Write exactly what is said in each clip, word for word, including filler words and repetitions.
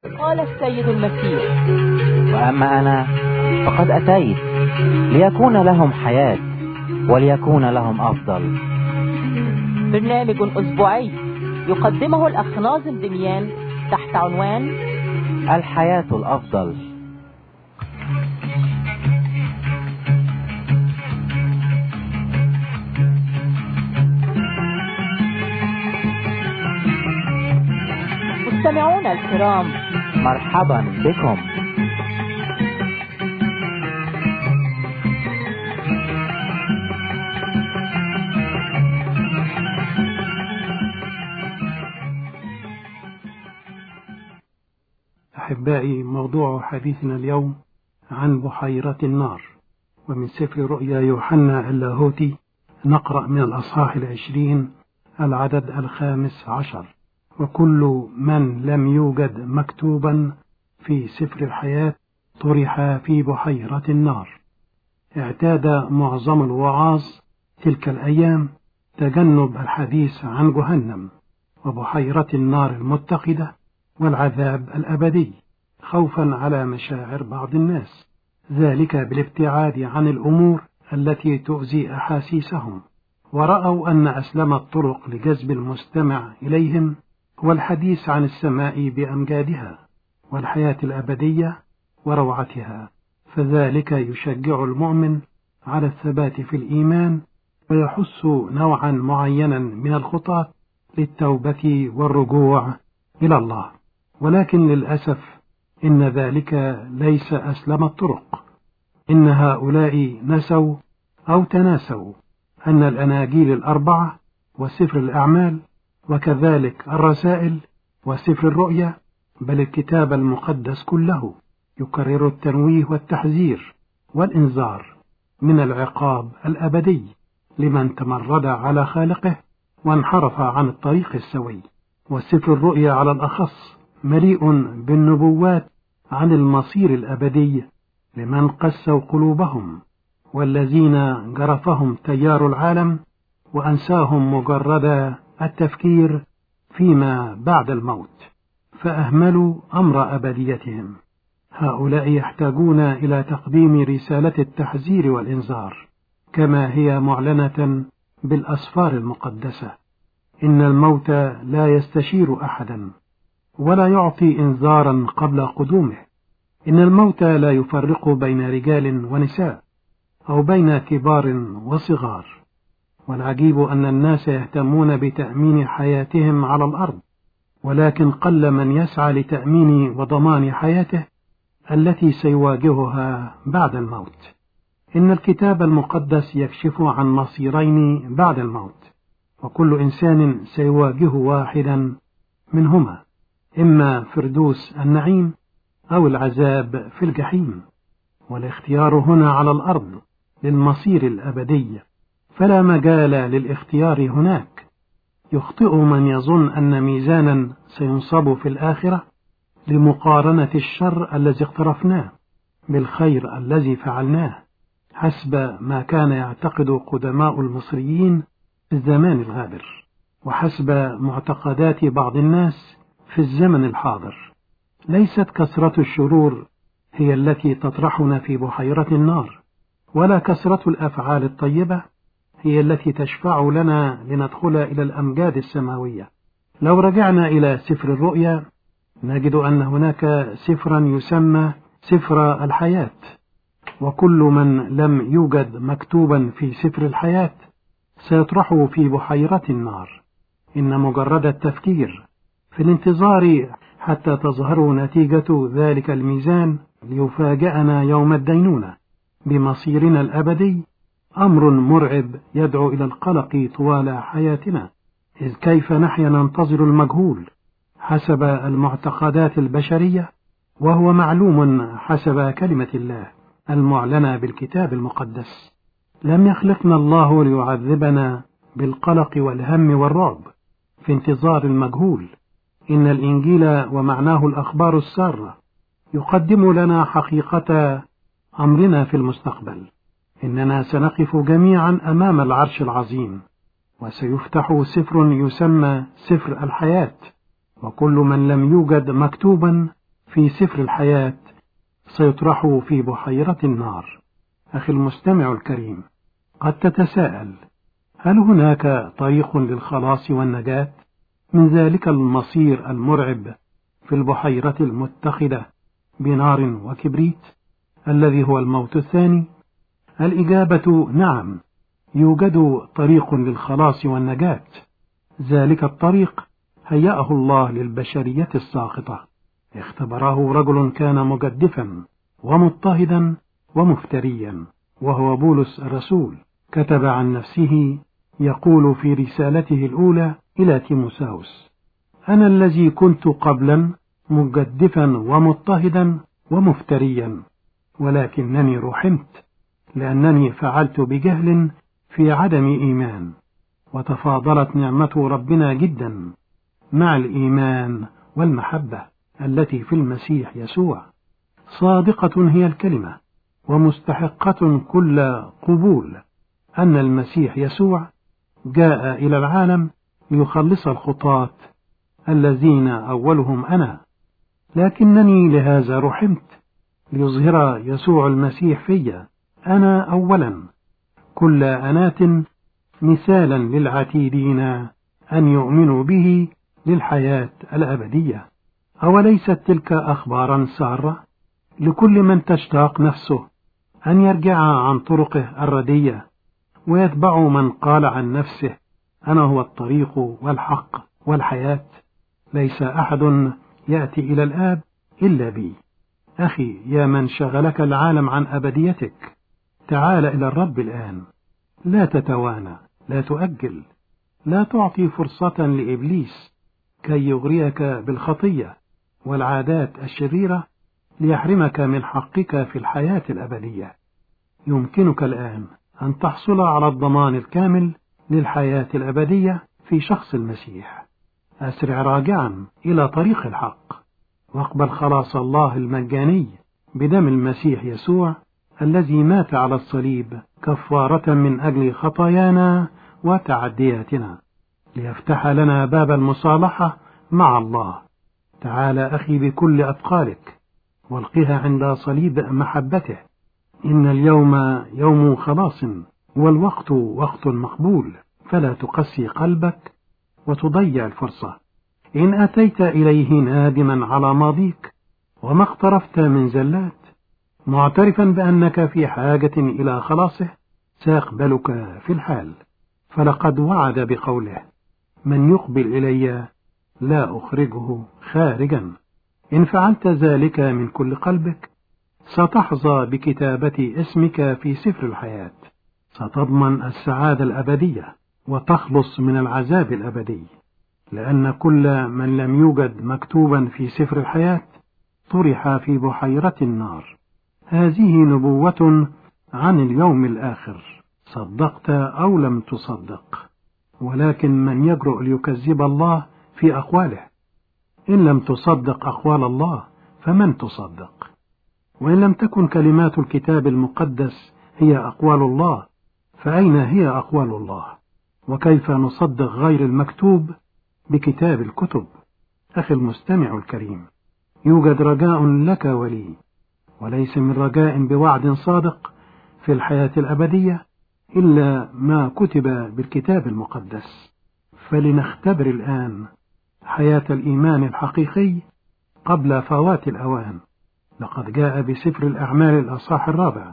قال السيد المسيح: وأما أنا فقد أتيت ليكون لهم حياة وليكون لهم أفضل. برنامج أسبوعي يقدمه الأخ ناظم دميان تحت عنوان الحياة الأفضل. مستمعونا الكرام، مرحبا بكم. أحبائي، موضوع حديثنا اليوم عن بحيرة النار، ومن سفر رؤيا يوحنا اللاهوتي نقرأ من الأصحاح العشرين العدد الخامس عشر: وكل من لم يوجد مكتوبا في سفر الحياة طرح في بحيرة النار. اعتاد معظم الوعاظ تلك الأيام تجنب الحديث عن جهنم وبحيرة النار المتقدة والعذاب الأبدي، خوفا على مشاعر بعض الناس، ذلك بالابتعاد عن الأمور التي تؤذي أحاسيسهم، ورأوا أن أسلم الطرق لجذب المستمع إليهم هو الحديث عن السماء بأمجادها والحياة الأبدية وروعتها، فذلك يشجع المؤمن على الثبات في الإيمان ويحث نوعا معينا من الخطاة للتوبة والرجوع إلى الله. ولكن للأسف إن ذلك ليس أسلم الطرق، إن هؤلاء نسوا أو تناسوا أن الأناجيل الأربعة وسفر الأعمال وكذلك الرسائل وسفر الرؤيا بل الكتاب المقدس كله يكرر التنويه والتحذير والإنذار من العقاب الأبدي لمن تمرد على خالقه وانحرف عن الطريق السوي. وسفر الرؤيا على الأخص مليء بالنبوات عن المصير الأبدي لمن قسوا قلوبهم والذين جرفهم تيار العالم وأنساهم مجرد التفكير فيما بعد الموت، فأهملوا أمر أبديتهم. هؤلاء يحتاجون إلى تقديم رسالة التحذير والإنذار كما هي معلنة بالأسفار المقدسة. إن الموت لا يستشير أحدا ولا يعطي إنذارا قبل قدومه. إن الموت لا يفرق بين رجال ونساء أو بين كبار وصغار. والعجيب أن الناس يهتمون بتأمين حياتهم على الأرض، ولكن قل من يسعى لتأمين وضمان حياته التي سيواجهها بعد الموت. إن الكتاب المقدس يكشف عن مصيرين بعد الموت، وكل إنسان سيواجه واحدا منهما، إما فردوس النعيم أو العذاب في الجحيم. والاختيار هنا على الأرض للمصير الأبدي، فلا مجال للاختيار هناك. يخطئ من يظن أن ميزانا سينصب في الآخرة لمقارنة الشر الذي اقترفناه بالخير الذي فعلناه، حسب ما كان يعتقد قدماء المصريين في الزمان الغابر، وحسب معتقدات بعض الناس في الزمن الحاضر. ليست كثرة الشرور هي التي تطرحنا في بحيرة النار، ولا كثرة الأفعال الطيبة هي التي تشفع لنا لندخل إلى الأمجاد السماوية. لو رجعنا إلى سفر الرؤيا نجد أن هناك سفرا يسمى سفر الحياة، وكل من لم يوجد مكتوبا في سفر الحياة سيطرح في بحيرة النار. إن مجرد التفكير في الانتظار حتى تظهر نتيجة ذلك الميزان ليفاجأنا يوم الدينونة بمصيرنا الأبدي أمر مرعب يدعو إلى القلق طوال حياتنا. إذ كيف نحيا ننتظر المجهول حسب المعتقدات البشرية وهو معلوم حسب كلمة الله المعلنة بالكتاب المقدس. لم يخلقنا الله ليعذبنا بالقلق والهم والرعب في انتظار المجهول. إن الإنجيل ومعناه الأخبار السارة يقدم لنا حقيقة أمرنا في المستقبل. إننا سنقف جميعا أمام العرش العظيم، وسيفتح سفر يسمى سفر الحياة، وكل من لم يوجد مكتوبا في سفر الحياة سيطرح في بحيرة النار. أخي المستمع الكريم، قد تتساءل: هل هناك طريق للخلاص والنجاة من ذلك المصير المرعب في البحيرة المتخذة بنار وكبريت الذي هو الموت الثاني؟ الإجابة نعم، يوجد طريق للخلاص والنجاة. ذلك الطريق هيأه الله للبشرية الساقطة. اختبره رجل كان مجدفا ومضطهدا ومفتريا، وهو بولس الرسول. كتب عن نفسه يقول في رسالته الأولى إلى تيموثاوس: أنا الذي كنت قبلا مجدفا ومضطهدا ومفتريا، ولكنني رحمت لأنني فعلت بجهل في عدم إيمان، وتفاضلت نعمة ربنا جدا مع الإيمان والمحبة التي في المسيح يسوع. صادقة هي الكلمة ومستحقة كل قبول أن المسيح يسوع جاء إلى العالم ليخلص الخطاة الذين أولهم أنا، لكنني لهذا رحمت ليظهر يسوع المسيح في أنا أولا كل أناة مثالا للعتيدين أن يؤمنوا به للحياة الأبدية. أوليست تلك أخبارا سارة لكل من تشتاق نفسه أن يرجع عن طرقه الردية ويتبع من قال عن نفسه: أنا هو الطريق والحق والحياة، ليس أحد يأتي إلى الآب إلا بي. أخي، يا من شغلك العالم عن أبديتك، تعال إلى الرب الآن. لا تتوانى، لا تؤجل، لا تعطي فرصة لإبليس كي يغريك بالخطية والعادات الشريرة ليحرمك من حقك في الحياة الأبدية. يمكنك الآن أن تحصل على الضمان الكامل للحياة الأبدية في شخص المسيح. أسرع راجعا إلى طريق الحق، واقبل خلاص الله المجاني بدم المسيح يسوع الذي مات على الصليب كفارة من أجل خطايانا وتعدياتنا، ليفتح لنا باب المصالحة مع الله. تعال أخي بكل أثقالك والقها عند صليب محبته. إن اليوم يوم خلاص، والوقت وقت مقبول، فلا تقسي قلبك وتضيع الفرصة. إن أتيت إليه نادما على ماضيك وما اقترفت من زلات، معترفا بأنك في حاجة إلى خلاصه، سيقبلك في الحال، فلقد وعد بقوله: من يقبل إلي لا أخرجه خارجا. إن فعلت ذلك من كل قلبك ستحظى بكتابة اسمك في سفر الحياة، ستضمن السعادة الأبدية وتخلص من العذاب الأبدي، لأن كل من لم يوجد مكتوبا في سفر الحياة طرح في بحيرة النار. هذه نبوة عن اليوم الآخر، صدقت أو لم تصدق، ولكن من يجرؤ ليكذب الله في أقواله؟ إن لم تصدق أقوال الله فمن تصدق؟ وإن لم تكن كلمات الكتاب المقدس هي أقوال الله، فأين هي أقوال الله؟ وكيف نصدق غير المكتوب بكتاب الكتب؟ أخي المستمع الكريم، يوجد رجاء لك ولي، وليس من رجاء بوعد صادق في الحياة الأبدية إلا ما كتب بالكتاب المقدس. فلنختبر الآن حياة الإيمان الحقيقي قبل فوات الأوان. لقد جاء بسفر الأعمال الأصحاح الرابع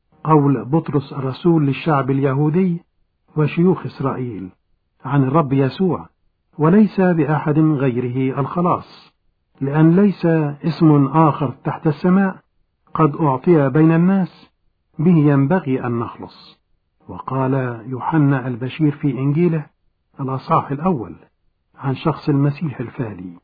قول بطرس الرسول للشعب اليهودي وشيوخ إسرائيل عن الرب يسوع: وليس بأحد غيره الخلاص، لأن ليس اسم آخر تحت السماء قد أعطي بين الناس به ينبغي أن نخلص. وقال يوحنا البشير في إنجيله الأصحاح الأول عن شخص المسيح الفادي: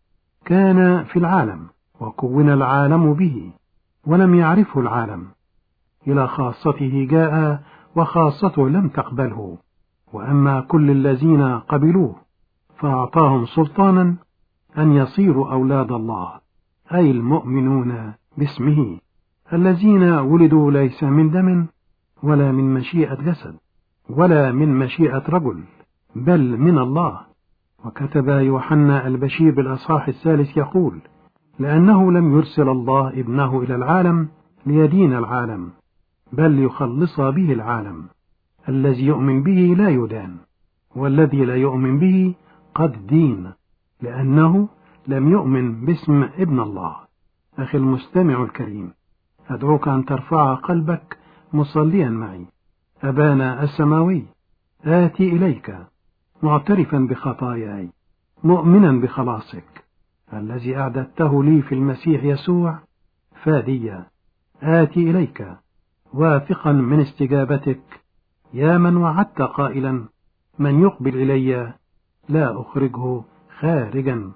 كان في العالم وكون العالم به ولم يعرفه العالم، إلى خاصته جاء وخاصته لم تقبله، وأما كل الذين قبلوه فأعطاهم سلطانا أن يصيروا أولاد الله، أي المؤمنون باسمه، الذين ولدوا ليس من دم ولا من مشيئة جسد ولا من مشيئة رجل بل من الله. وكتب يوحنا البشير بالأصحاح الثالث يقول: لأنه لم يرسل الله ابنه إلى العالم ليدين العالم، بل يخلص به العالم. الذي يؤمن به لا يدان، والذي لا يؤمن به قد دين، لأنه لم يؤمن باسم ابن الله. أخي المستمع الكريم، أدعوك أن ترفع قلبك مصليا معي. أبانا السماوي، آتي إليك معترفا بخطاياي، مؤمنا بخلاصك الذي أعددته لي في المسيح يسوع فاديا. آتي إليك واثقا من استجابتك، يا من وعدت قائلا: من يقبل إلي لا أخرجه خارجا.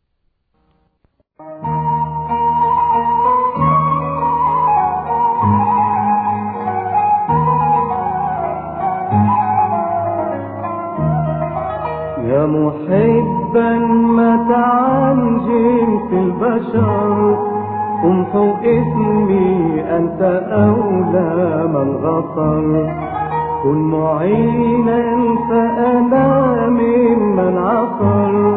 يا محبا متى عن جنس البشر، امحو اسمي أنت أولى من غفر. كن معينا فأنا ممن عثر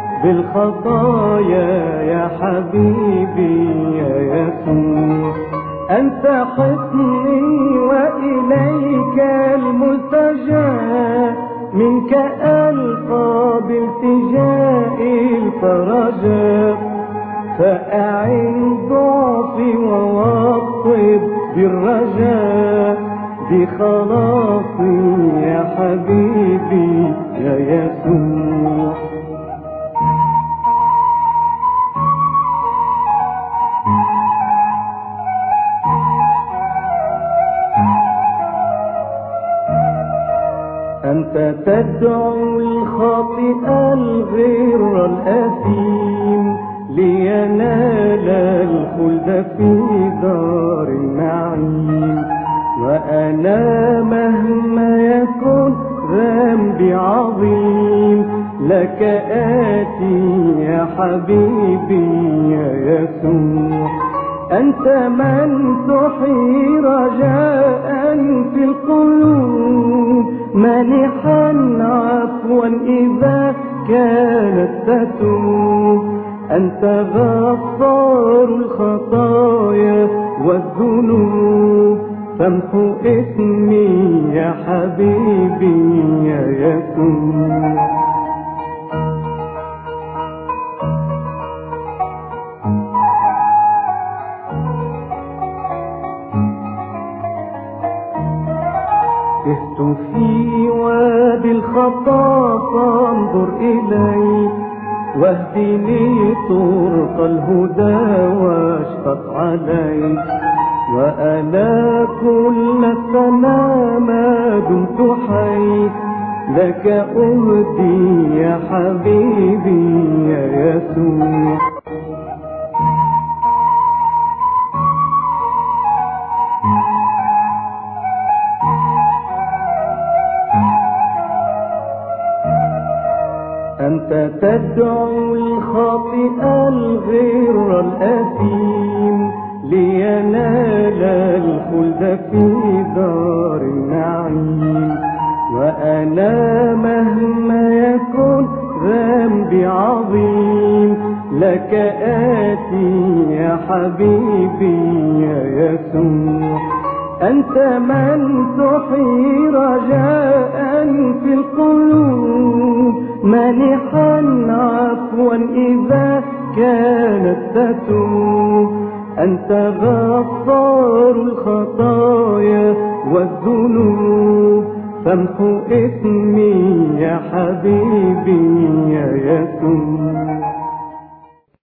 بالخطايا يا حبيبي يا يسوع. أنت حصني وإليك الملتجأ، منك ألقى بالتجائي الفرجا. فأعن ضعفي ووطب بالرجاء، بخلاصي يا حبيبي يا يسوع. أنت تدعو الخاطئ الغير الأثيم، لينال الخلد في دار النعيم. وأنا مهما يكن ذنبي عظيم، لك آتي يا حبيبي يا يسوع. أنت من تحيي رجاء في القلوب، مانحا عفوا إذا كانت تتوب. أنت غفار الخطايا والذنوب، فامحو اسمي يا حبيبي يا يسوع. تهت في وادي الخطا فانظر إلي، واهدني طرق الهدى واشفق علي. وأنا كل السنة ما دمت حي، لك أهدي يا حبيبي يا يسوع. أنت تدعو الخاطئ الغير الأثيم، لينال الخلد في دار النعيم. وأنا مهما يكن ذنبي عظيم، لك آتي يا حبيبي يا يسوع. أنت من تحيي رجاء في القلوب، مانحا عفوا إذا كانت تتوب. أنت غفار الخطايا والذنوب، فامحو اسمي يا حبيبي يا يسوع.